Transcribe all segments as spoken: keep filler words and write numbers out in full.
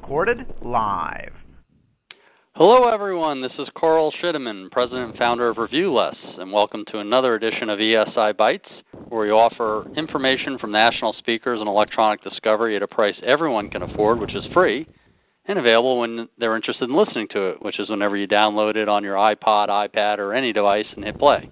recorded live. Hello, everyone. This is Carl Schitteman, President and Founder of ReviewLess, and welcome to another edition of E S I Bytes, where we offer information from national speakers and electronic discovery at a price everyone can afford, which is free, and available when they're interested in listening to it, which is whenever you download it on your iPod, iPad, or any device and hit play.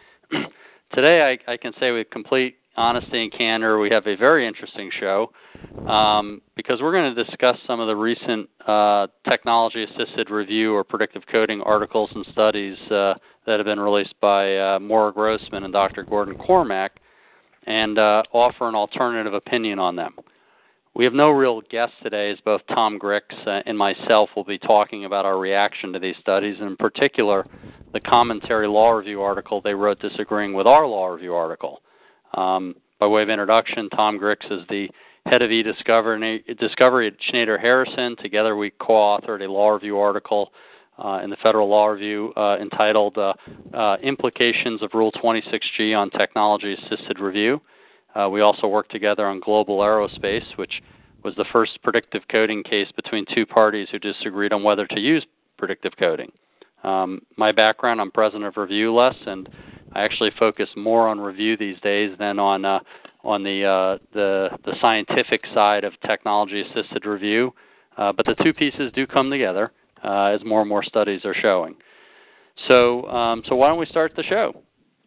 Today, I, I can say with complete honesty and candor, we have a very interesting show um, because we're going to discuss some of the recent uh, technology-assisted review or predictive coding articles and studies uh, that have been released by uh, Maura Grossman and Doctor Gordon Cormack, and uh, offer an alternative opinion on them. We have no real guests today, as both Tom Grix uh, and myself will be talking about our reaction to these studies, and in particular, the commentary law review article they wrote disagreeing with our law review article. Um, by way of introduction, Tom Grix is the head of e-discovery discovery at Schneider Harrison. Together we co-authored a law review article uh, in the Federal Law Review uh, entitled uh, uh, Implications of Rule twenty-six G on Technology-Assisted Review. Uh, we also worked together on Global Aerospace, which was the first predictive coding case between two parties who disagreed on whether to use predictive coding. Um, my background, I'm president of ReviewLess, and I actually focus more on review these days than on uh, on the, uh, the the scientific side of technology-assisted review. Uh, but the two pieces do come together, uh, as more and more studies are showing. So, um, so why don't we start the show?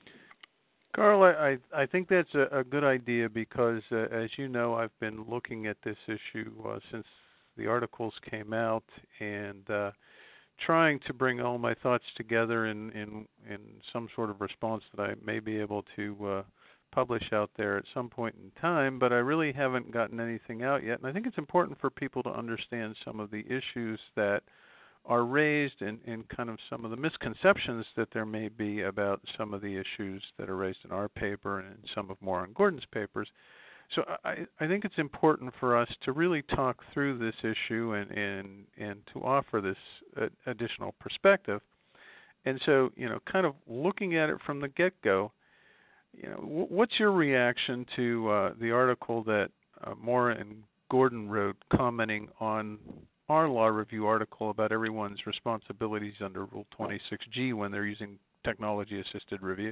Carl, I, I think that's a, a good idea because, uh, as you know, I've been looking at this issue uh, since the articles came out and uh, trying to bring all my thoughts together in, in, in some sort of response that I may be able to uh, publish out there at some point in time, but I really haven't gotten anything out yet. And I think it's important for people to understand some of the issues that are raised and, and kind of some of the misconceptions that there may be about some of the issues that are raised in our paper and in some of Moore and Gordon's papers. So I, I think it's important for us to really talk through this issue and, and, and to offer this uh, additional perspective. And so, you know, kind of looking at it from the get-go, you know, w- what's your reaction to uh, the article that uh, Moore and Gordon wrote commenting on our law review article about everyone's responsibilities under Rule twenty-six G when they're using technology-assisted review?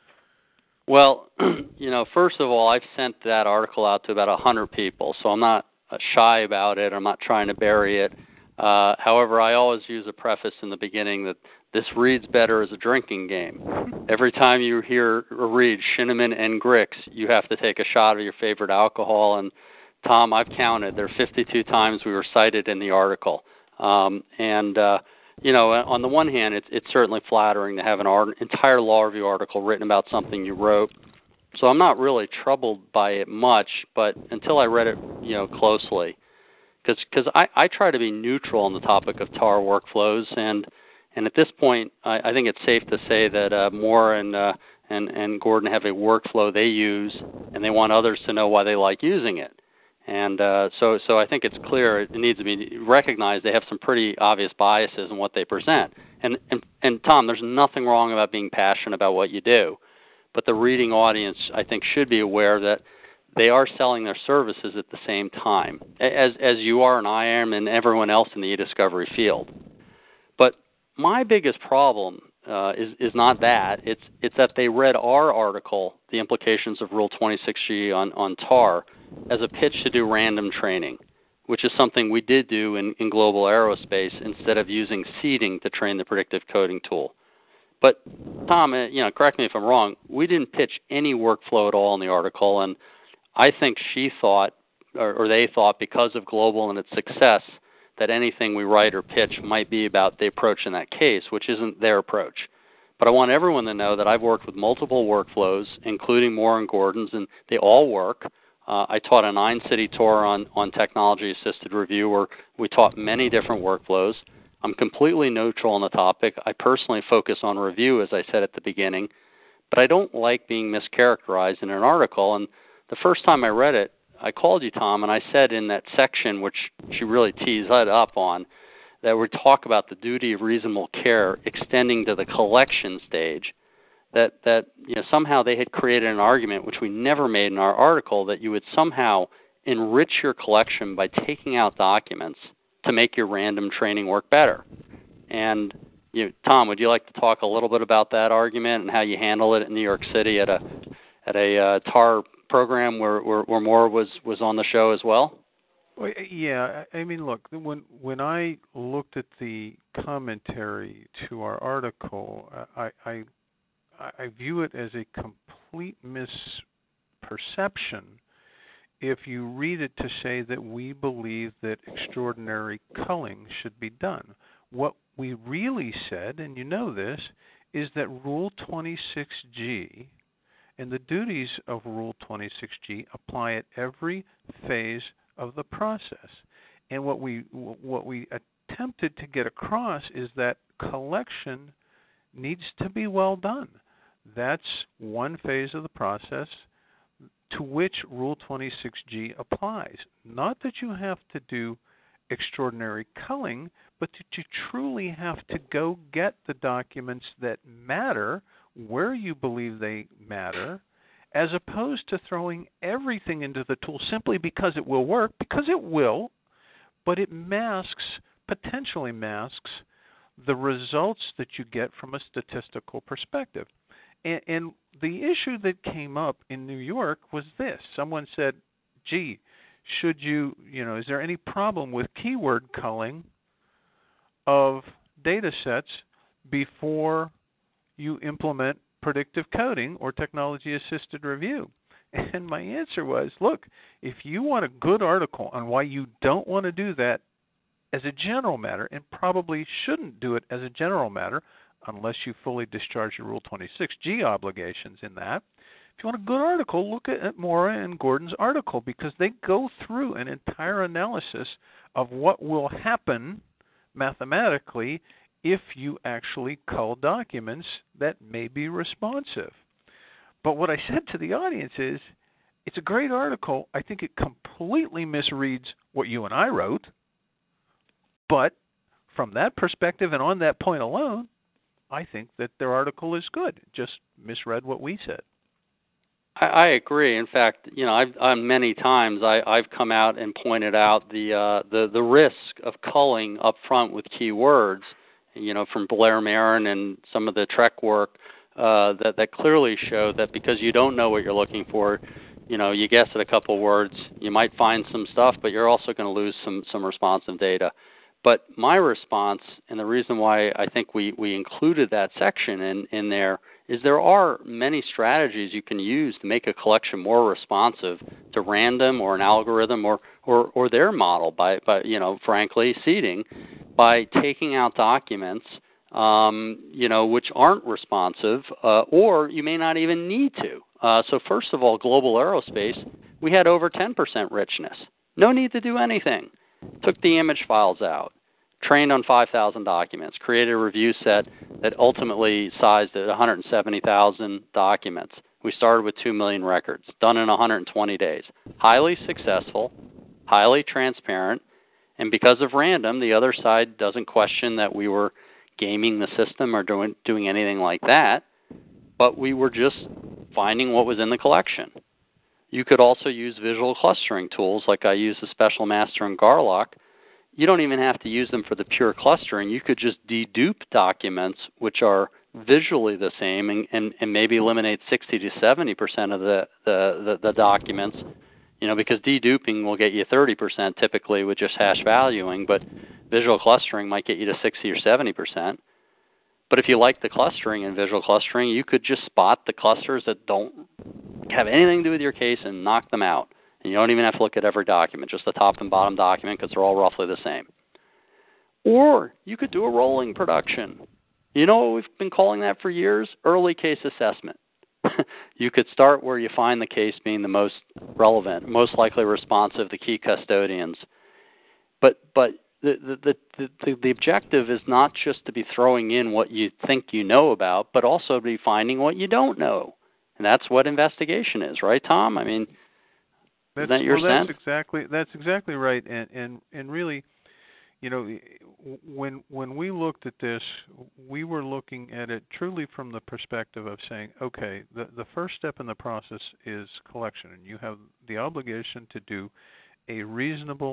Well, you know, first of all, I've sent that article out to about one hundred people, so I'm not uh, shy about it. I'm not trying to bury it. Uh, however, I always use a preface in the beginning that this reads better as a drinking game. Every time you hear or read Schitteman and Grix, you have to take a shot of your favorite alcohol. And Tom, I've counted. There are fifty-two times we were cited in the article. Um, and, uh, you know, on the one hand, it's, it's certainly flattering to have an art, entire law review article written about something you wrote. So I'm not really troubled by it much, but until I read it, you know, closely. Because I, I try to be neutral on the topic of T A R workflows, and and at this point, I, I think it's safe to say that uh, Moore and, uh, and, and Gordon have a workflow they use, and they want others to know why they like using it. And uh, so, so I think it's clear it needs to be recognized they have some pretty obvious biases in what they present. And, and, and Tom, there's nothing wrong about being passionate about what you do, but the reading audience, I think, should be aware that they are selling their services at the same time, as as you are and I am and everyone else in the e-discovery field. But my biggest problem uh, is is not that. It's it's that they read our article, The Implications of Rule twenty-six G on, on T A R, as a pitch to do random training, which is something we did do in, in Global Aerospace instead of using seeding to train the predictive coding tool. But, Tom, you know, correct me if I'm wrong, we didn't pitch any workflow at all in the article, and I think she thought, or, or they thought, because of Global and its success, that anything we write or pitch might be about the approach in that case, which isn't their approach. But I want everyone to know that I've worked with multiple workflows, including Moore and Gordon's, and they all work. Uh, I taught a nine-city tour on, on technology-assisted review where we taught many different workflows. I'm completely neutral on the topic. I personally focus on review, as I said at the beginning, but I don't like being mischaracterized in an article. And the first time I read it, I called you, Tom, and I said in that section, which she really teased up on, that we talk about the duty of reasonable care extending to the collection stage, that, that you know, somehow they had created an argument, which we never made in our article, that you would somehow enrich your collection by taking out documents, to make your random training work better. And you know, Tom, would you like to talk a little bit about that argument and how you handle it in New York City at a at a uh, T A R program where, where where Moore was was on the show as well? Well, yeah, I mean, look, when when I looked at the commentary to our article, I I, I view it as a complete misperception if you read it to say that we believe that extraordinary culling should be done. What we really said, and you know this, is that Rule twenty-six G and the duties of Rule twenty-six G apply at every phase of the process. And what we what we attempted to get across is that collection needs to be well done. That's one phase of the process to which Rule twenty-six G applies. Not that you have to do extraordinary culling, but that you truly have to go get the documents that matter where you believe they matter, as opposed to throwing everything into the tool simply because it will work, because it will, but it masks, potentially masks, the results that you get from a statistical perspective. And, and the issue that came up in New York was this. Someone said, gee, should you, you know, is there any problem with keyword culling of data sets before you implement predictive coding or technology-assisted review? And my answer was, look, if you want a good article on why you don't want to do that as a general matter, and probably shouldn't do it as a general matter unless you fully discharge your Rule twenty-six G obligations in that, if you want a good article, look at Maura and Gordon's article, because they go through an entire analysis of what will happen mathematically if you actually cull documents that may be responsive. But what I said to the audience is, it's a great article. I think it completely misreads what you and I wrote. But from that perspective and on that point alone, I think that their article is good. It just misread what we said. I, I agree. In fact, you know, I've uh, many times I, I've come out and pointed out the uh, the the risk of culling up front with keywords. You know, from Blair Marin and some of the Trek work uh, that that clearly show that because you don't know what you're looking for, you know, you guess at a couple words, you might find some stuff, but you're also going to lose some some responsive data. But my response, and the reason why I think we, we included that section in, in there, is there are many strategies you can use to make a collection more responsive to random or an algorithm or, or, or their model by, by, you know, frankly, seeding, by taking out documents, um, you know, which aren't responsive, uh, or you may not even need to. Uh, so first of all, global aerospace, we had over ten percent richness. No need to do anything. Took the image files out, trained on five thousand documents, created a review set that ultimately sized at one hundred seventy thousand documents. We started with two million records, done in one hundred twenty days. Highly successful, highly transparent, and because of random, the other side doesn't question that we were gaming the system or doing, doing anything like that, but we were just finding what was in the collection. You could also use visual clustering tools like I use the Special Master and Garlock. You don't even have to use them for the pure clustering. You could just dedupe documents which are visually the same and, and, and maybe eliminate sixty to seventy percent of the, the, the, the documents, you know, because deduping will get you thirty percent typically with just hash valuing, but visual clustering might get you to sixty or seventy percent. But if you like the clustering and visual clustering, you could just spot the clusters that don't have anything to do with your case and knock them out. And you don't even have to look at every document, just the top and bottom document, because they're all roughly the same. Or you could do a rolling production. You know what we've been calling that for years? Early case assessment. You could start where you find the case being the most relevant, most likely responsive to key custodians. But but the the, the, the, the objective is not just to be throwing in what you think you know about, but also to be finding what you don't know. And that's what investigation is, right, Tom? I mean, that's, is that your well, sense? That's exactly that's exactly right. And and and really, you know, when when we looked at this, we were looking at it truly from the perspective of saying, okay, the the first step in the process is collection, and you have the obligation to do a reasonable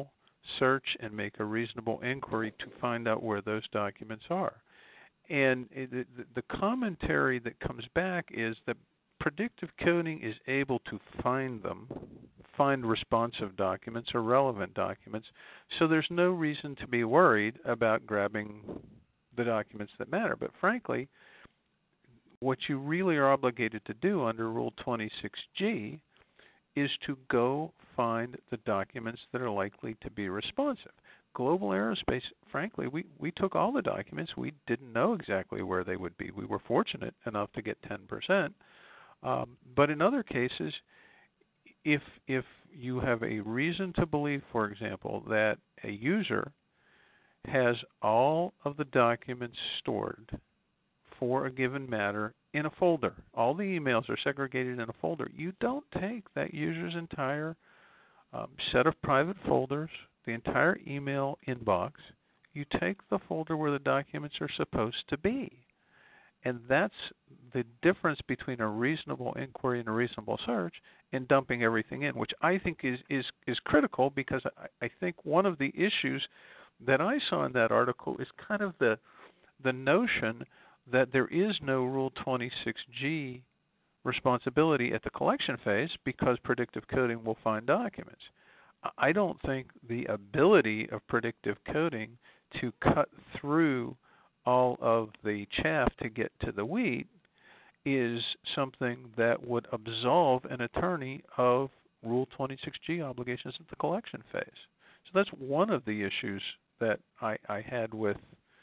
search and make a reasonable inquiry to find out where those documents are. And the, the commentary that comes back is that predictive coding is able to find them, find responsive documents or relevant documents, so there's no reason to be worried about grabbing the documents that matter. But frankly, what you really are obligated to do under Rule twenty-six G is to go find the documents that are likely to be responsive. Global Aerospace, frankly, we, we took all the documents. We didn't know exactly where they would be. We were fortunate enough to get ten percent. Um, but in other cases, if if you have a reason to believe, for example, that a user has all of the documents stored for a given matter in a folder, all the emails are segregated in a folder, you don't take that user's entire um, set of private folders, the entire email inbox, you take the folder where the documents are supposed to be. And that's the difference between a reasonable inquiry and a reasonable search and dumping everything in, which I think is, is, is critical, because I, I think one of the issues that I saw in that article is kind of the the notion that there is no Rule twenty-six G responsibility at the collection phase because predictive coding will find documents. I don't think the ability of predictive coding to cut through all of the chaff to get to the wheat is something that would absolve an attorney of Rule twenty-six G obligations at the collection phase. So that's one of the issues that I, I had with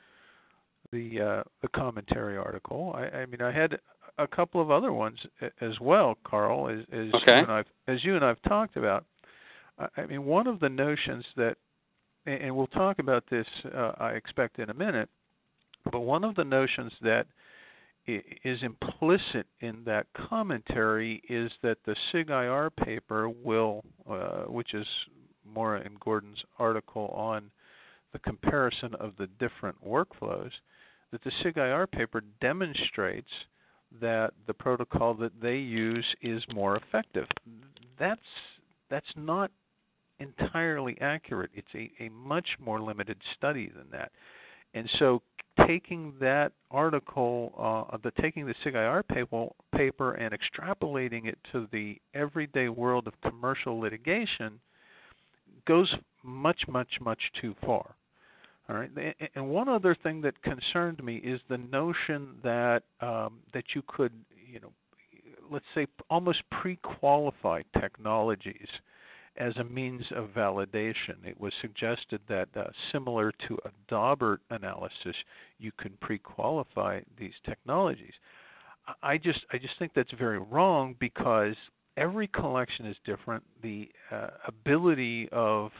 the uh, the commentary article. I, I mean, I had a couple of other ones as well, Carl, as, as okay. you and I've as you and I've talked about. I mean, one of the notions that, and we'll talk about this, uh, I expect in a minute, but one of the notions that is implicit in that commentary is that the SIG I R paper will, uh, which is Mora and Gordon's article on the comparison of the different workflows, that the SIG I R paper demonstrates that the protocol that they use is more effective. That's that's not entirely accurate. It's a, a much more limited study than that. And so taking that article, uh, the taking the SIG I R paper, paper and extrapolating it to the everyday world of commercial litigation goes much, much, much too far. All right. And one other thing that concerned me is the notion that um, that you could, you know, let's say almost pre-qualify technologies as a means of validation. It was suggested that uh, similar to a Daubert analysis, you can pre-qualify these technologies. I just I just think that's very wrong, because every collection is different. The uh, ability of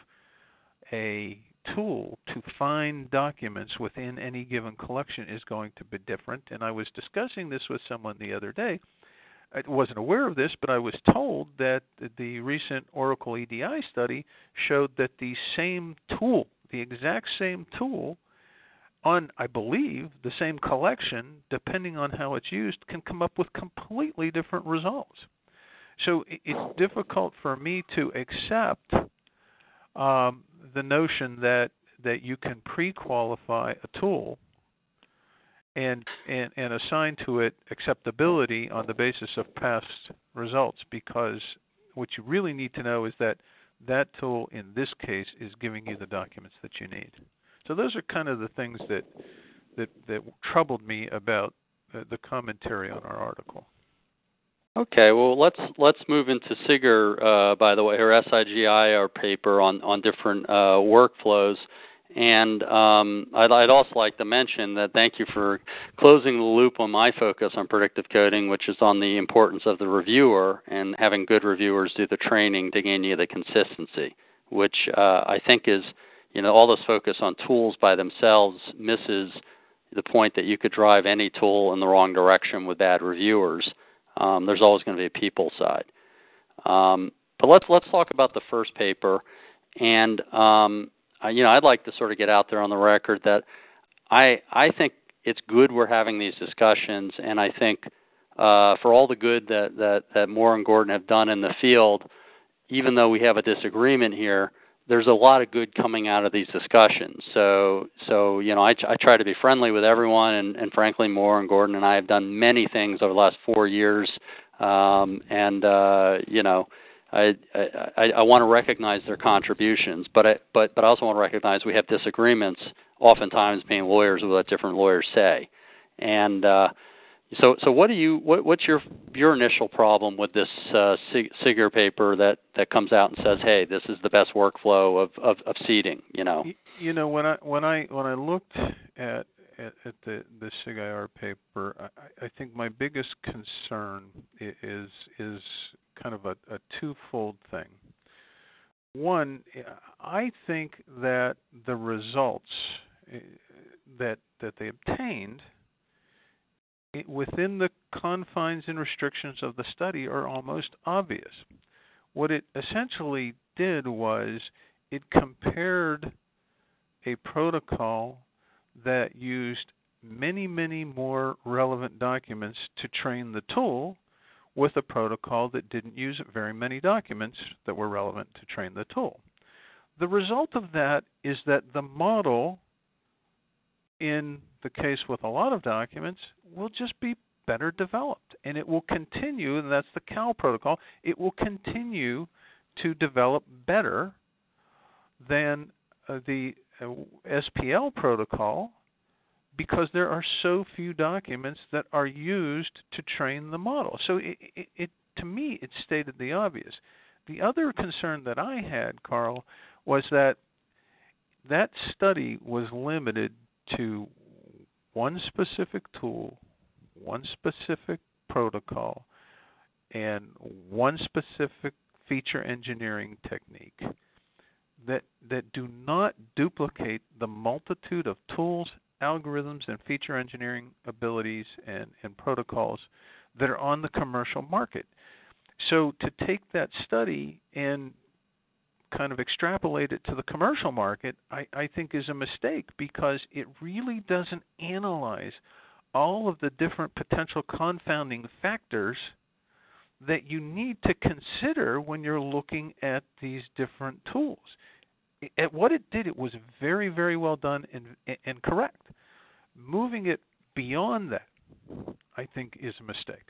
a tool to find documents within any given collection is going to be different. And I was discussing this with someone the other day. I wasn't aware of this, but I was told that the recent Oracle E D I study showed that the same tool, the exact same tool, on, I believe, the same collection, depending on how it's used, can come up with completely different results. So it's difficult for me to accept um, the notion that, that you can pre-qualify a tool and, and and assign to it acceptability on the basis of past results, because what you really need to know is that that tool in this case is giving you the documents that you need. So those are kind of the things that that, that troubled me about uh, the commentary on our article. Okay, well, let's let's move into Sigger, uh, by the way, her S I G I R paper on, on different uh, workflows. And um, I'd, I'd also like to mention that thank you for closing the loop on my focus on predictive coding, which is on the importance of the reviewer and having good reviewers do the training to gain you the consistency, which uh, I think is, you know, all this focus on tools by themselves misses the point that you could drive any tool in the wrong direction with bad reviewers. Um, there's always going to be a people side. Um, but let's let's talk about the first paper. And, um, I, you know, I'd like to sort of get out there on the record that I I think it's good we're having these discussions. And I think uh, for all the good that, that, that Mora and Gordon have done in the field, even though we have a disagreement here, there's a lot of good coming out of these discussions. So, so you know, I, I try to be friendly with everyone, and, and frankly, Moore and Gordon and I have done many things over the last four years, um, and uh, you know, I, I, I want to recognize their contributions, but I, but but I also want to recognize we have disagreements, oftentimes being lawyers with what different lawyers say, and uh, so so what do you what, what's your your initial problem with this uh, Siger paper that, that comes out and says, hey, this is the best workflow of, of, of seeding, you know? You know, when I when I when I looked at at, at the the Siger paper, I, I think my biggest concern is is kind of a, a twofold thing. One, I think that the results that that they obtained within the confines and restrictions of the study are almost obvious. What it essentially did was it compared a protocol that used many, many more relevant documents to train the tool with a protocol that didn't use very many documents that were relevant to train the tool. The result of that is that the model, in the case with a lot of documents, will just be better developed, and it will continue, and that's the C A L protocol, it will continue to develop better than uh, the uh, S P L protocol, because there are so few documents that are used to train the model. So it, it, it to me, it stated the obvious. The other concern that I had, Carl, was that that study was limited to one specific tool, one specific protocol, and one specific feature engineering technique that that do not duplicate the multitude of tools, algorithms, and feature engineering abilities and, and protocols that are on the commercial market. So to take that study and kind of extrapolate it to the commercial market, I, I think is a mistake, because it really doesn't analyze all of the different potential confounding factors that you need to consider when you're looking at these different tools. At what it did, it was very, very well done and, and correct. Moving it beyond that, I think, is a mistake.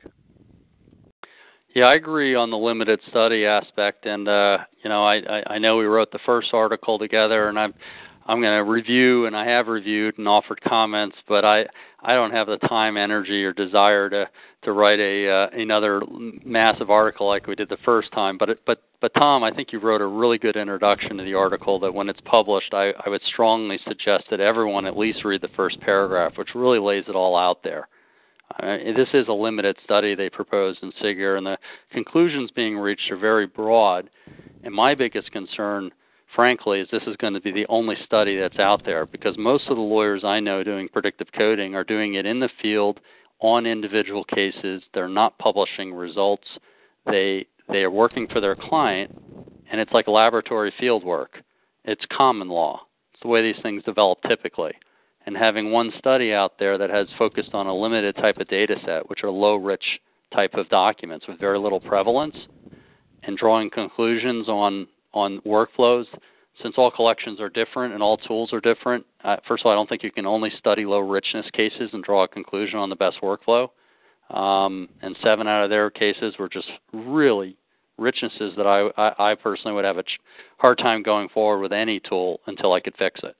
Yeah, I agree on the limited study aspect, and uh, you know, I, I, I know we wrote the first article together, and I'm I'm going to review, and I have reviewed and offered comments, but I I don't have the time, energy, or desire to to write a uh, another massive article like we did the first time. But it, but but Tom, I think you wrote a really good introduction to the article that when it's published, I, I would strongly suggest that everyone at least read the first paragraph, which really lays it all out there. Uh, this is a limited study they proposed in Siger, and the conclusions being reached are very broad. And my biggest concern, frankly, is this is going to be the only study that's out there, because most of the lawyers I know doing predictive coding are doing it in the field on individual cases. They're not publishing results. They they are working for their client, and it's like laboratory field work. It's common law. It's the way these things develop typically. And having one study out there that has focused on a limited type of data set, which are low-rich type of documents with very little prevalence, and drawing conclusions on, on workflows, since all collections are different and all tools are different, uh, first of all, I don't think you can only study low-richness cases and draw a conclusion on the best workflow. Um, and seven out of their cases were just really richnesses that I, I, I personally would have a ch- hard time going forward with any tool until I could fix it.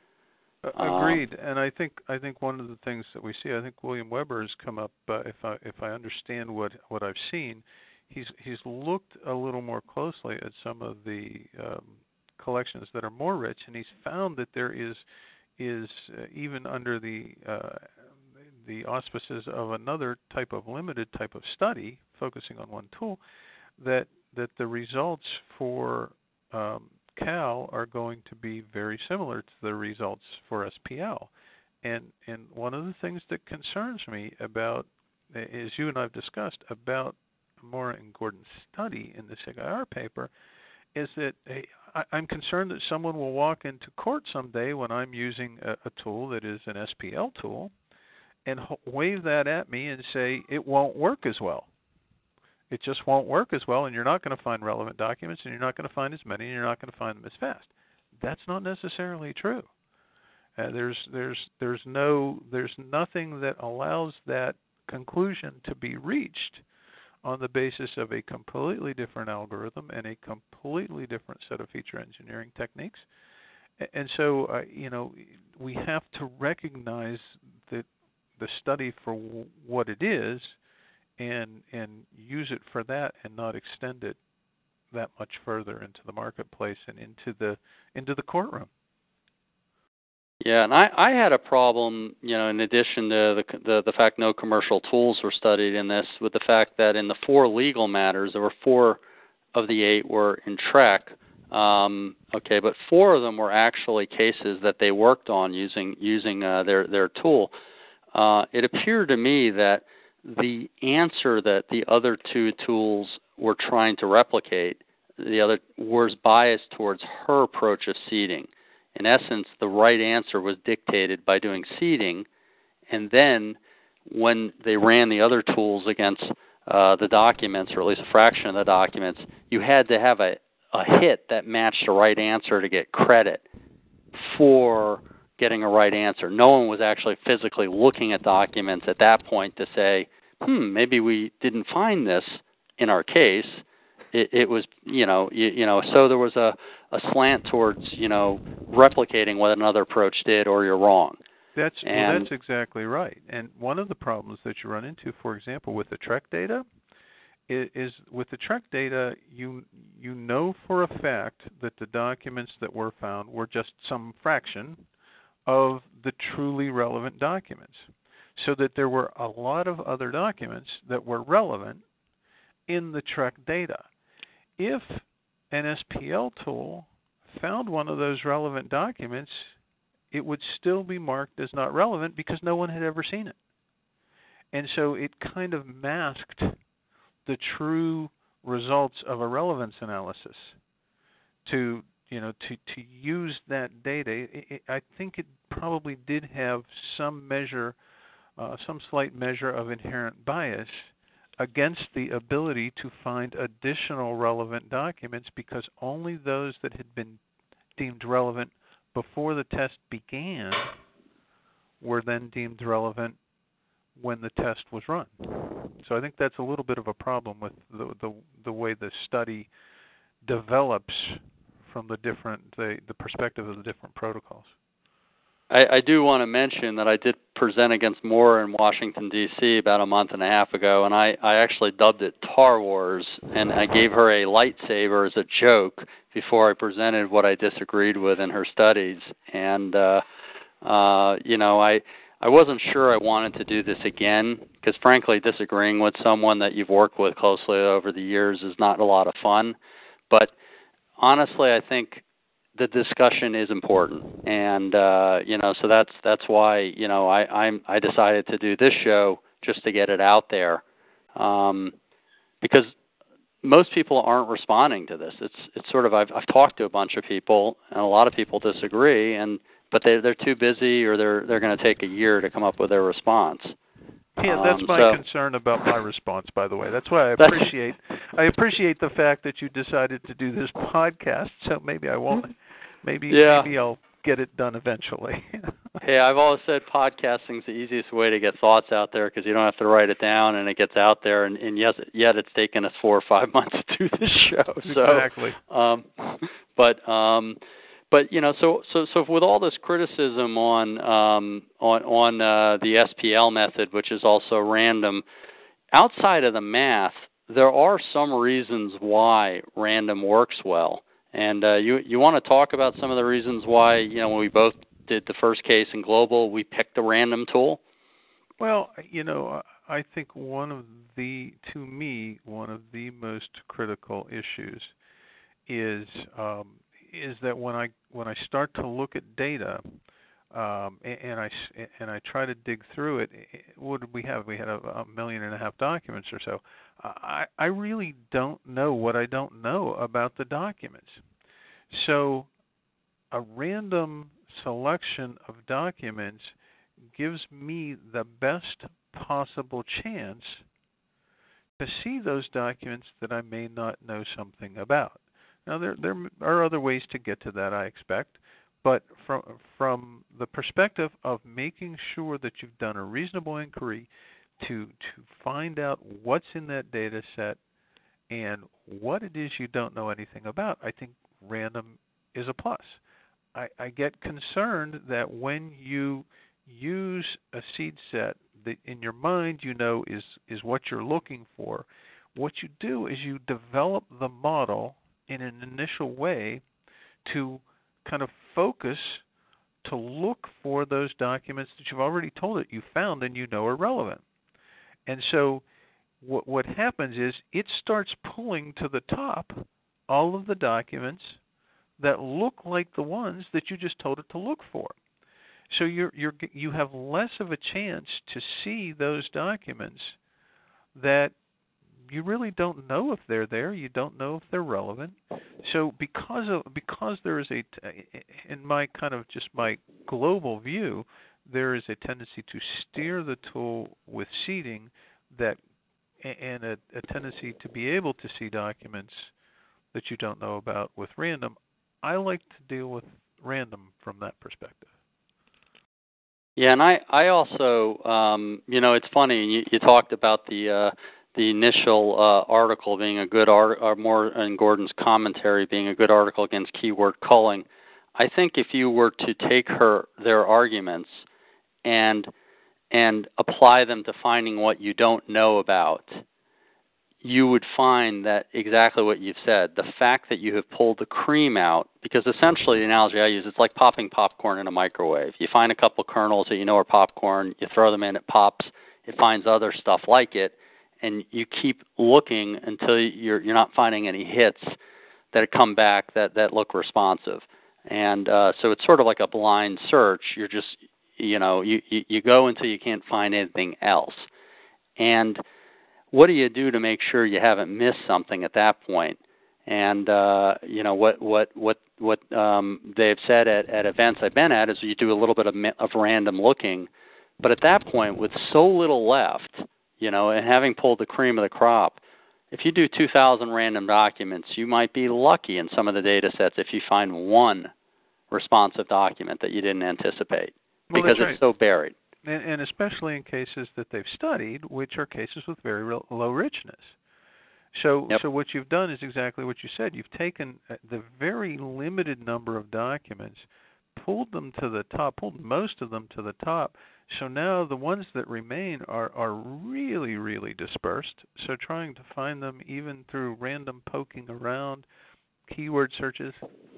Agreed, and I think I think one of the things that we see, I think William Weber has come up. Uh, if I if I understand what, what I've seen, he's he's looked a little more closely at some of the um, collections that are more rich, and he's found that there is is uh, even under the uh, the auspices of another type of limited type of study focusing on one tool, that that the results for um, C A L are going to be very similar to the results for S P L. And and one of the things that concerns me about, as you and I have discussed, about Moore and Gordon's study in the Siger paper, is that hey, I, I'm concerned that someone will walk into court someday when I'm using a, a tool that is an S P L tool and ho- wave that at me and say it won't work as well. it just won't work as well, and you're not going to find relevant documents, and you're not going to find as many, and you're not going to find them as fast. That's not necessarily true. Uh, there's there's there's no there's nothing that allows that conclusion to be reached on the basis of a completely different algorithm and a completely different set of feature engineering techniques. And so, uh, you know, we have to recognize that the study for w- what it is, and and use it for that, and not extend it that much further into the marketplace and into the into the courtroom. Yeah, and I, I had a problem, you know, in addition to the, the the fact no commercial tools were studied in this, with the fact that in the four legal matters, there were four of the eight were in Trek, um, okay, but four of them were actually cases that they worked on using using uh, their their tool. Uh, it appeared to me that the answer that the other two tools were trying to replicate, the other was biased towards her approach of seeding. In essence, the right answer was dictated by doing seeding, and then when they ran the other tools against uh, the documents, or at least a fraction of the documents, you had to have a, a hit that matched the right answer to get credit for getting a right answer. No one was actually physically looking at documents at that point to say, hmm, maybe we didn't find this in our case. It, it was, you know, you, you know, so there was a, a slant towards, you know, replicating what another approach did, or you're wrong. That's and, well, that's exactly right. And one of the problems that you run into, for example, with the Trek data, is, is with the Trek data, you you know for a fact that the documents that were found were just some fraction of the truly relevant documents, so that there were a lot of other documents that were relevant in the Trek data. If an S P L tool found one of those relevant documents, it would still be marked as not relevant because no one had ever seen it. And so it kind of masked the true results of a relevance analysis. To you know to, to use that data, it, it, I think it probably did have some measure, uh, some slight measure of inherent bias against the ability to find additional relevant documents, because only those that had been deemed relevant before the test began were then deemed relevant when the test was run. So I think that's a little bit of a problem with the the, the way the study develops from the different the, the perspective of the different protocols. I, I do want to mention that I did present against Moore in Washington, D C about a month and a half ago, and I, I actually dubbed it Tar Wars, and I gave her a lightsaber as a joke before I presented what I disagreed with in her studies. And, uh, uh, you know, I I wasn't sure I wanted to do this again, because frankly, disagreeing with someone that you've worked with closely over the years is not a lot of fun. But honestly, I think the discussion is important, and uh, you know, so that's that's why you know I I'm, I decided to do this show, just to get it out there, um, because most people aren't responding to this. It's it's sort of I've I've talked to a bunch of people, and a lot of people disagree, and but they they're too busy, or they're they're going to take a year to come up with their response. Yeah, that's um, my so. concern about my response, by the way. That's why I appreciate I appreciate the fact that you decided to do this podcast. So maybe I won't. Maybe yeah. maybe I'll get it done eventually. Hey, I've always said podcasting's the easiest way to get thoughts out there, because you don't have to write it down, and it gets out there. And, and yes, yet it's taken us four or five months to do this show. So, exactly. Um, but um, but you know, so so so with all this criticism on um, on on uh, the S P L method, which is also random, outside of the math, there are some reasons why random works well. And uh, you you want to talk about some of the reasons why, you know, when we both did the first case in Global, we picked the random tool? Well, you know, I think one of the, to me, one of the most critical issues is um, is that when I when I start to look at data, um, and, and I and I try to dig through it, what did we have? We had a, a million and a half documents or so. I I really don't know what I don't know about the documents. So a random selection of documents gives me the best possible chance to see those documents that I may not know something about. Now, there there are other ways to get to that, I expect, but from from the perspective of making sure that you've done a reasonable inquiry to to find out what's in that data set and what it is you don't know anything about, I think random is a plus. I, I get concerned that when you use a seed set that in your mind you know is, is what you're looking for, what you do is you develop the model in an initial way to kind of focus to look for those documents that you've already told it you found and you know are relevant. And so what what happens is it starts pulling to the top all of the documents that look like the ones that you just told it to look for. So you're you're you have less of a chance to see those documents that you really don't know if they're there. You don't know if they're relevant. So because of because there is a in my kind of just my global view, there is a tendency to steer the tool with seeding that and a, a tendency to be able to see documents that you don't know about with random. I like to deal with random from that perspective. Yeah, and I, I also, um, you know, it's funny, you, you talked about the uh, the initial uh, article being a good art, or more in Gordon's commentary being a good article against keyword culling. I think if you were to take her their arguments and and apply them to finding what you don't know about, you would find that exactly what you've said. The fact that you have pulled the cream out, because essentially the analogy I use, it's like popping popcorn in a microwave. You find a couple kernels that you know are popcorn, you throw them in, it pops, it finds other stuff like it, and you keep looking until you're you're not finding any hits that come back that, that look responsive. And uh, so it's sort of like a blind search. You're just, you know, you, you, you go until you can't find anything else. And what do you do to make sure you haven't missed something at that point? And uh, you know what what what what um, they've said at, at events I've been at is you do a little bit of, of random looking, but at that point, with so little left, you know, and having pulled the cream of the crop, if you do two thousand random documents, you might be lucky in some of the data sets if you find one responsive document that you didn't anticipate, Well, because that's right. it's so buried. And, and especially in cases that they've studied, which are cases with very real, low richness. So, Yep. so what you've done is exactly what you said. You've taken the very limited number of documents, pulled them to the top, pulled most of them to the top. So now the ones that remain are, are really, really dispersed. So trying to find them even through random poking around, keyword searches,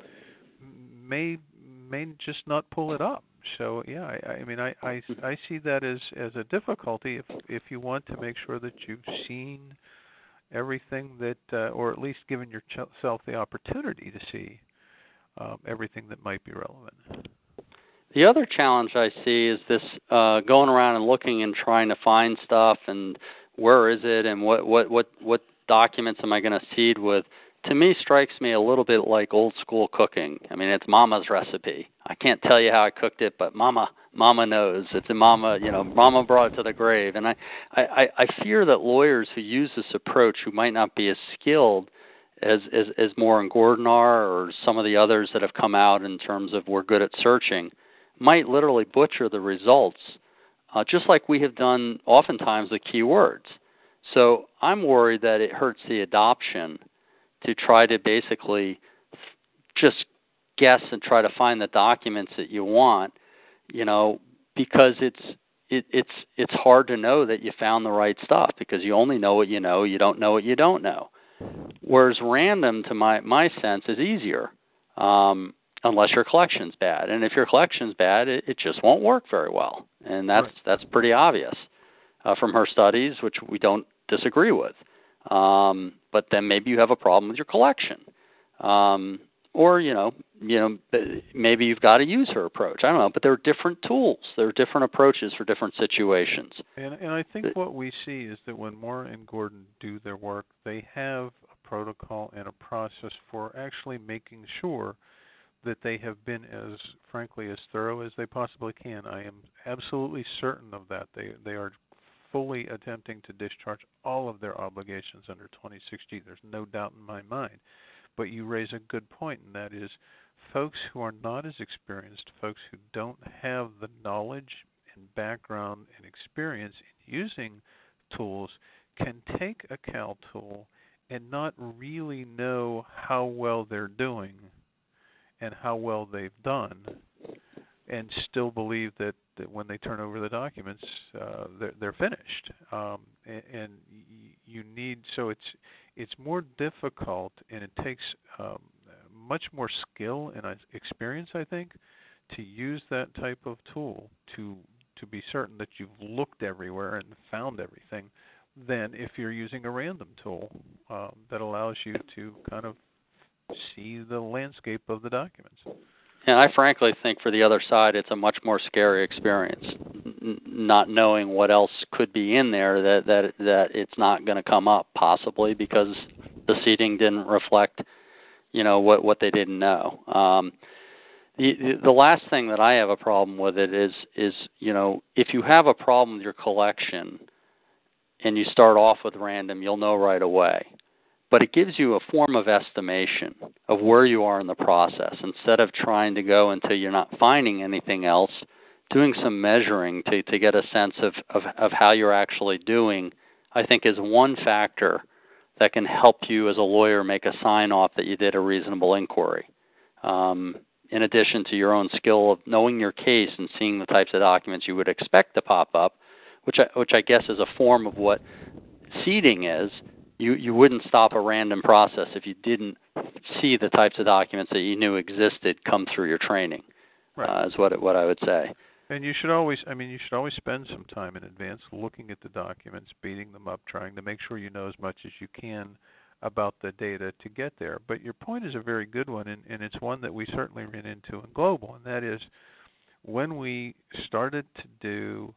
may may just not pull it up. So yeah, I, I mean, I, I, I see that as, as a difficulty if if you want to make sure that you've seen everything that, uh, or at least given yourself the opportunity to see um, everything that might be relevant. The other challenge I see is this uh, going around and looking and trying to find stuff and where is it and what what what, what documents am I going to seed with. To me, strikes me a little bit like old school cooking. I mean, it's Mama's recipe. I can't tell you how I cooked it, but Mama, Mama knows. It's a Mama, you know, Mama brought it to the grave. And I, I, I fear that lawyers who use this approach, who might not be as skilled as, as, as Moore and Gordon are, or some of the others that have come out in terms of we're good at searching, might literally butcher the results, uh, just like we have done oftentimes with keywords. So I'm worried that it hurts the adoption to try to basically just guess and try to find the documents that you want, you know, because it's it, it's it's hard to know that you found the right stuff because you only know what you know, you don't know what you don't know. Whereas random, to my my sense, is easier, um, unless your collection's bad. And if your collection's bad, it, it just won't work very well, and that's right. That's pretty obvious uh, from her studies, which we don't disagree with. Um, but then maybe you have a problem with your collection, um, or you know, you know, maybe you've got to use her approach. I don't know, but there are different tools. There are different approaches for different situations. And, and I think what we see is that when Moore and Gordon do their work, they have a protocol and a process for actually making sure that they have been as, frankly, as thorough as they possibly can. I am absolutely certain of that. They they are fully attempting to discharge all of their obligations under twenty-six G. There's no doubt in my mind. But you raise a good point, and that is folks who are not as experienced, folks who don't have the knowledge and background and experience in using tools can take a Cal tool and not really know how well they're doing and how well they've done, and still believe that, that when they turn over the documents, uh, they're, they're finished. Um, and and you need, so it's it's more difficult, and it takes um, much more skill and experience, I think, to use that type of tool to to be certain that you've looked everywhere and found everything, than if you're using a random tool um, that allows you to kind of see the landscape of the documents. And I frankly think for the other side, it's a much more scary experience, N- not knowing what else could be in there that that that it's not going to come up, possibly because the seating didn't reflect, you know, what what they didn't know. Um, the the last thing that I have a problem with it is is you know, if you have a problem with your collection and you start off with random, you'll know right away. But it gives you a form of estimation of where you are in the process. Instead of trying to go until you're not finding anything else, doing some measuring to, to get a sense of, of, of how you're actually doing, I think is one factor that can help you as a lawyer make a sign-off that you did a reasonable inquiry. Um, in addition to your own skill of knowing your case and seeing the types of documents you would expect to pop up, which I, which I guess is a form of what seeding is. You you wouldn't stop a random process if you didn't see the types of documents that you knew existed come through your training. Right. Uh, is what it, what I would say. And you should always, I mean, you should always spend some time in advance looking at the documents, beating them up, trying to make sure you know as much as you can about the data to get there. But your point is a very good one, and, and it's one that we certainly ran into in Global, and that is when we started to do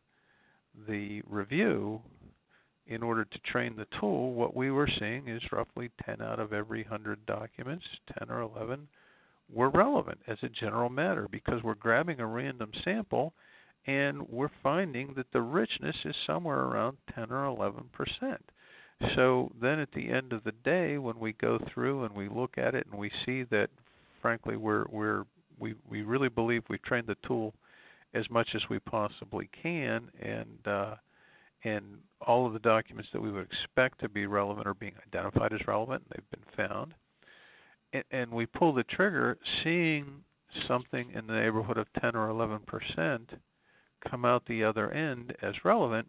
the review, in order to train the tool, what we were seeing is roughly ten out of every one hundred documents, ten or eleven, were relevant as a general matter because we're grabbing a random sample and we're finding that the richness is somewhere around ten or eleven percent. So then at the end of the day, when we go through and we look at it and we see that, frankly, we're, we're, we, we really believe we've trained the tool as much as we possibly can, and uh, and all of the documents that we would expect to be relevant are being identified as relevant. They've been found. And, and we pull the trigger, seeing something in the neighborhood of ten or eleven percent come out the other end as relevant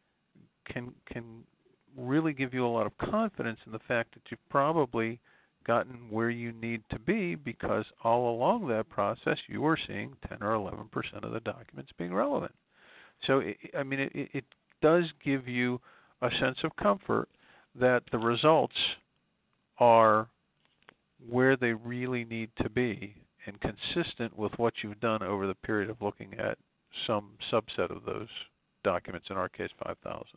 can can really give you a lot of confidence in the fact that you've probably gotten where you need to be, because all along that process you were seeing ten or eleven percent of the documents being relevant. So, it, I mean, it, it does give you a sense of comfort that the results are where they really need to be and consistent with what you've done over the period of looking at some subset of those documents, in our case five thousand.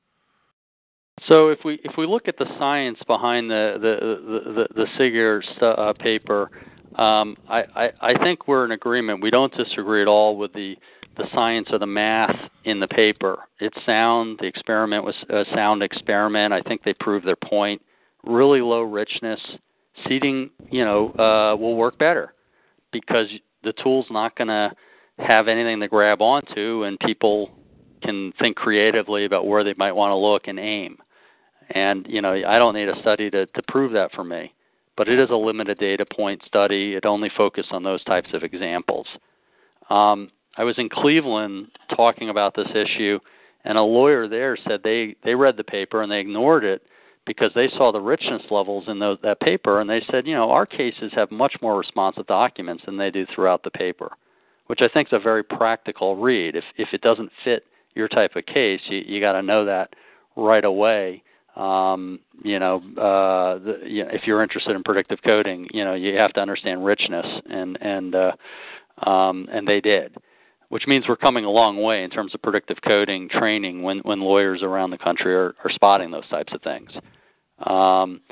So if we if we look at the science behind the the the, the, the Siger uh, paper, um, I, I I think we're in agreement. We don't disagree at all with the the science or the math in the paper. It's sound. The experiment was a sound experiment. I think they proved their point. Really low richness. Seeding, you know, uh, will work better because the tool's not going to have anything to grab onto, and people can think creatively about where they might want to look and aim. And, you know, I don't need a study to, to prove that for me. But it is a limited data point study. It only focused on those types of examples. Um, I was in Cleveland talking about this issue, and a lawyer there said they, they read the paper and they ignored it because they saw the richness levels in those, that paper, and they said, you know, our cases have much more responsive documents than they do throughout the paper, which I think is a very practical read. If if it doesn't fit your type of case, you, you got to know that right away. Um, you know, uh, the, you know, if you're interested in predictive coding, you know, you have to understand richness, and and uh, um, and they did, which means we're coming a long way in terms of predictive coding training when, when lawyers around the country are, are spotting those types of things. Um,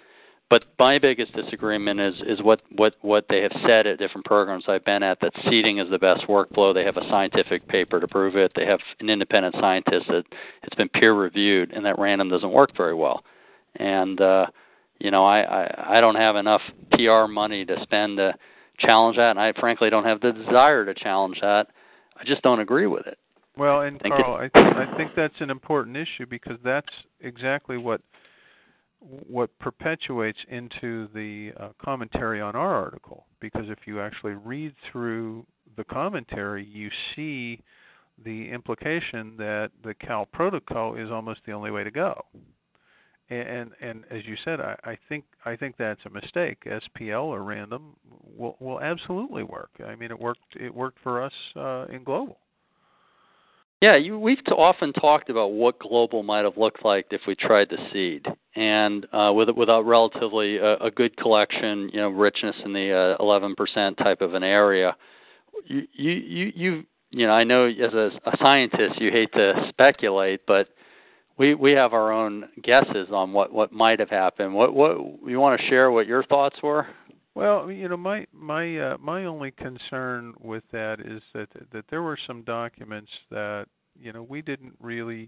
but my biggest disagreement is is what, what, what they have said at different programs I've been at, that seeding is the best workflow. They have a scientific paper to prove it. They have an independent scientist that it's been peer reviewed, and that random doesn't work very well. And uh, you know, I, I, I don't have enough P R money to spend to challenge that, and I frankly don't have the desire to challenge that. I just don't agree with it. Well, and Thank Carl, I, th- I think that's an important issue, because that's exactly what what perpetuates into the uh, commentary on our article. Because if you actually read through the commentary, you see the implication that the Cal protocol is almost the only way to go. And and, and as you said, I, I think I think that's a mistake. S P L or random will will absolutely work. I mean, it worked it worked for us uh, in global. Yeah, you, we've t- often talked about what global might have looked like if we tried to seed, and uh, with with a relatively uh, a good collection, you know, richness in the uh, eleven percent type of an area. You you you you you know, I know as a, a scientist you hate to speculate, but we we have our own guesses on what, what might have happened. What what you want to share? What your thoughts were? Well, you know, my my uh, my only concern with that is that that there were some documents that, you know, we didn't really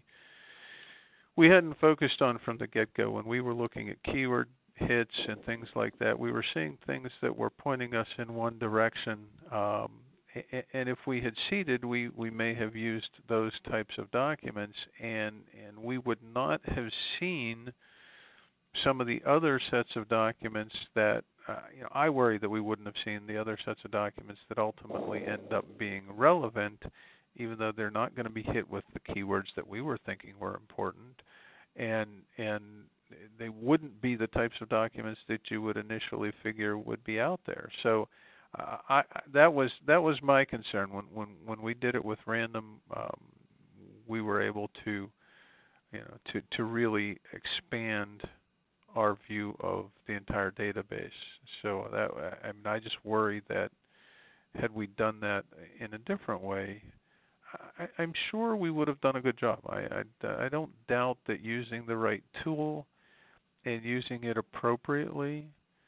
we hadn't focused on from the get-go. When we were looking at keyword hits and things like that, we were seeing things that were pointing us in one direction. Um, and if we had seeded, we, we may have used those types of documents, and and we would not have seen some of the other sets of documents that, uh, you know, I worry that we wouldn't have seen the other sets of documents that ultimately end up being relevant, even though they're not going to be hit with the keywords that we were thinking were important, and and they wouldn't be the types of documents that you would initially figure would be out there. So uh, I, that was that was my concern when when when we did it with random. Um, we were able to, you know, to to really expand our view of the entire database. So that I mean, I just worry that had we done that in a different way, I, I'm sure we would have done a good job. I, I I don't doubt that using the right tool and using it appropriately,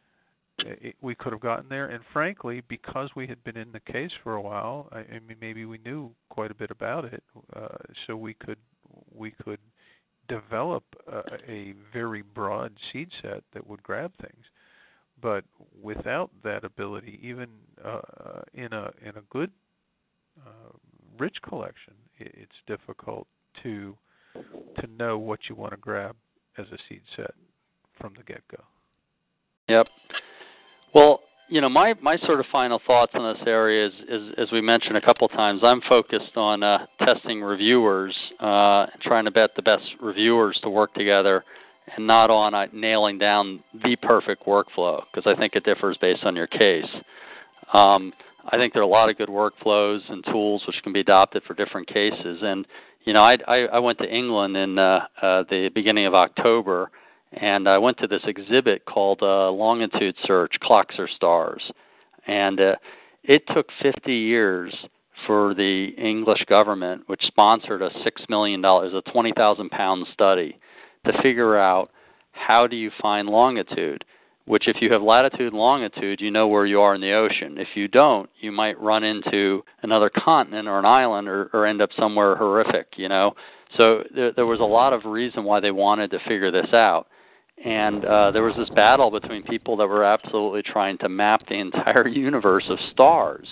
it, we could have gotten there. And frankly, because we had been in the case for a while, I, I mean, maybe we knew quite a bit about it, uh, so we could we could. develop a, a very broad seed set that would grab things, but without that ability, even uh, in a in a good, uh, rich collection, it, it's difficult to to know what you want to grab as a seed set from the get-go. Yep. Well, you know, my, my sort of final thoughts on this area is, is as we mentioned a couple times, I'm focused on uh, testing reviewers, uh, trying to bet the best reviewers to work together, and not on uh, nailing down the perfect workflow, because I think it differs based on your case. Um, I think there are a lot of good workflows and tools which can be adopted for different cases. And, you know, I, I, I went to England in uh, uh, the beginning of October, and I went to this exhibit called uh, Longitude Search, Clocks or Stars. And uh, it took fifty years for the English government, which sponsored a six million dollars, a twenty thousand pound study, to figure out how do you find longitude, which if you have latitude and longitude, you know where you are in the ocean. If you don't, you might run into another continent or an island or, or end up somewhere horrific, you know. So there, there was a lot of reason why they wanted to figure this out. And uh, there was this battle between people that were absolutely trying to map the entire universe of stars.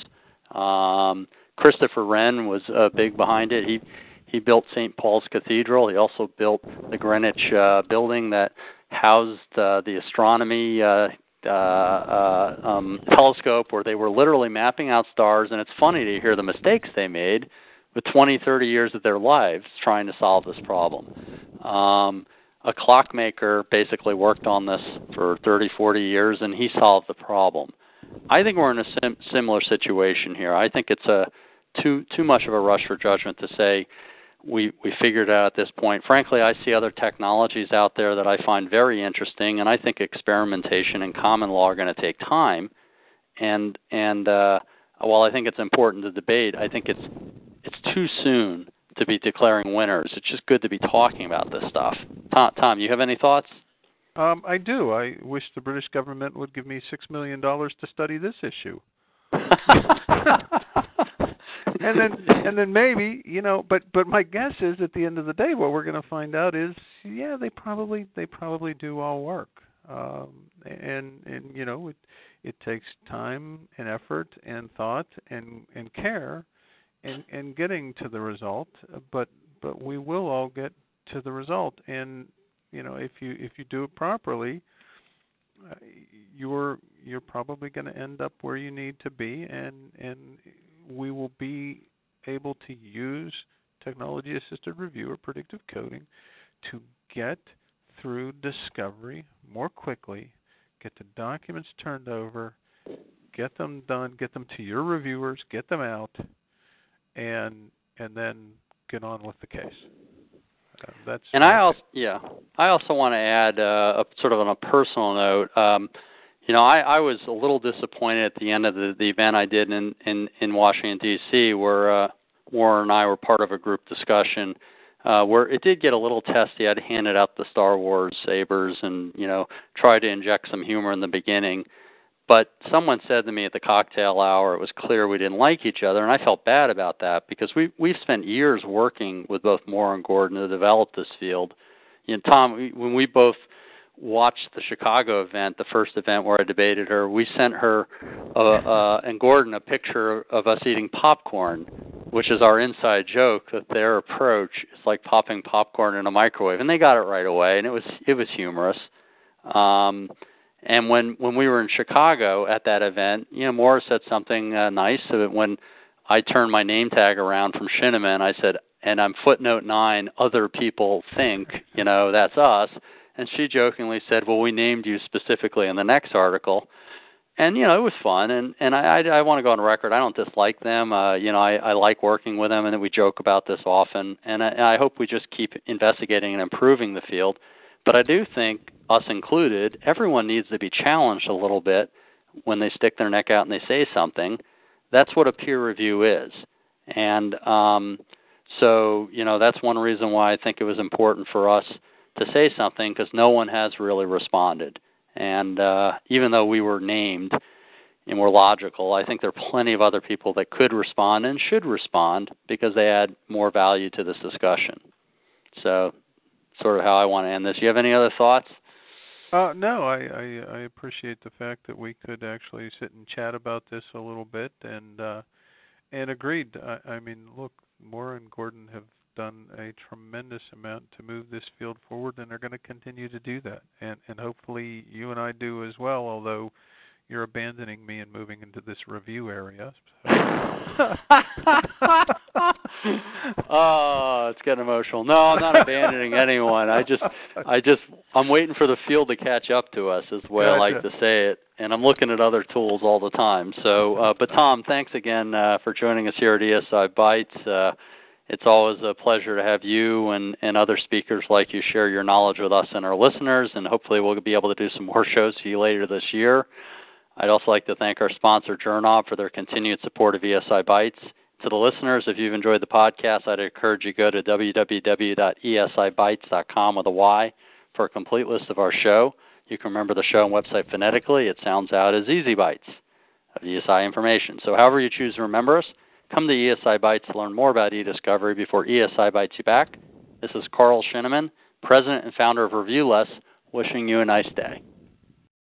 Um, Christopher Wren was uh, big behind it. He he built Saint Paul's Cathedral. He also built the Greenwich uh, building that housed uh, the astronomy uh, uh, uh, um, telescope, where they were literally mapping out stars. And it's funny to hear the mistakes they made with twenty, thirty years of their lives trying to solve this problem. Um, a clockmaker basically worked on this for thirty, forty years, and he solved the problem. I think we're in a sim- similar situation here. I think it's a too too much of a rush for judgment to say we we figured it out at this point. Frankly, I see other technologies out there that I find very interesting, and I think experimentation and common law are going to take time. And and uh, while I think it's important to debate, I think it's it's too soon to be declaring winners. It's just good to be talking about this stuff. Tom, Tom, you have any thoughts? Um, I do. I wish the British government would give me six million dollars to study this issue. and then, and then maybe, you know. But, but my guess is, at the end of the day, what we're going to find out is, yeah, they probably, they probably do all work. Um, and, and you know, it, it takes time and effort and thought and, and care, and, and getting to the result. But, but we will all get to the result. And you know, if you if you do it properly, uh, you're you're probably going to end up where you need to be, and and we will be able to use technology-assisted review or predictive coding to get through discovery more quickly, get the documents turned over, get them done, get them to your reviewers, get them out, and and then get on with the case. Uh, that's and I also, yeah, I also want to add, uh, a, sort of on a personal note. Um, you know, I, I was a little disappointed at the end of the, the event I did in in, in Washington D C, where uh, Warren and I were part of a group discussion, uh, where it did get a little testy. I'd handed out the Star Wars sabers and you know tried to inject some humor in the beginning. But someone said to me at the cocktail hour, it was clear we didn't like each other, and I felt bad about that because we we've spent years working with both Moore and Gordon to develop this field. You know, Tom, we, when we both watched the Chicago event, the first event where I debated her, we sent her uh, uh, and Gordon a picture of us eating popcorn, which is our inside joke that their approach is like popping popcorn in a microwave, and they got it right away, and it was it was humorous. Um, And when, when we were in Chicago at that event, you know, Morris said something uh, nice. So that when I turned my name tag around from Shinneman, I said, and I'm footnote nine, other people think, you know, that's us. And she jokingly said, well, we named you specifically in the next article. And, you know, it was fun. And, and I, I, I want to go on record. I don't dislike them. Uh, you know, I, I like working with them, and we joke about this often. And I, I hope we just keep investigating and improving the field. But I do think, us included, everyone needs to be challenged a little bit when they stick their neck out and they say something. That's what a peer review is. And um, so, you know, that's one reason why I think it was important for us to say something, because no one has really responded. And uh, even though we were named and we're logical, I think there are plenty of other people that could respond and should respond because they add more value to this discussion. So sort of how I want to end this. You have any other thoughts? Uh, no, I, I, I appreciate the fact that we could actually sit and chat about this a little bit, and uh, and agreed. I, I mean, look, Moore and Gordon have done a tremendous amount to move this field forward, and they're going to continue to do that. And and hopefully you and I do as well, although you're abandoning me and moving into this review area. Oh, it's getting emotional. No, I'm not abandoning anyone. I just, I just, I'm waiting for the field to catch up to us, is the way Gotcha. I like to say it. And I'm looking at other tools all the time. So, uh, but Tom, thanks again uh, for joining us here at E S I Bytes. Uh, it's always a pleasure to have you and, and other speakers like you share your knowledge with us and our listeners. And hopefully we'll be able to do some more shows for you later this year. I'd also like to thank our sponsor, Journob, for their continued support of E S I Bytes. To the listeners, if you've enjoyed the podcast, I'd encourage you to go to w w w dot e s i bytes dot com with a Y for a complete list of our show. You can remember the show and website phonetically. It sounds out as Easy Bytes of E S I information. So however you choose to remember us, come to E S I Bytes to learn more about e-discovery before E S I Bytes you back. This is Carl Shinneman, President and founder of ReviewLess, wishing you a nice day.